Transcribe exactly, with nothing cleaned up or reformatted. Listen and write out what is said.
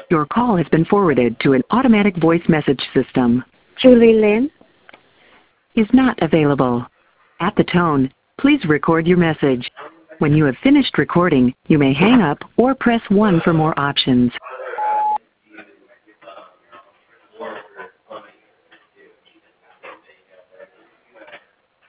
Your call has been forwarded to an automatic voice message system. Julie Lynn Is not available. At the tone, please record your message. When you have finished recording, you may hang up or press one for more options.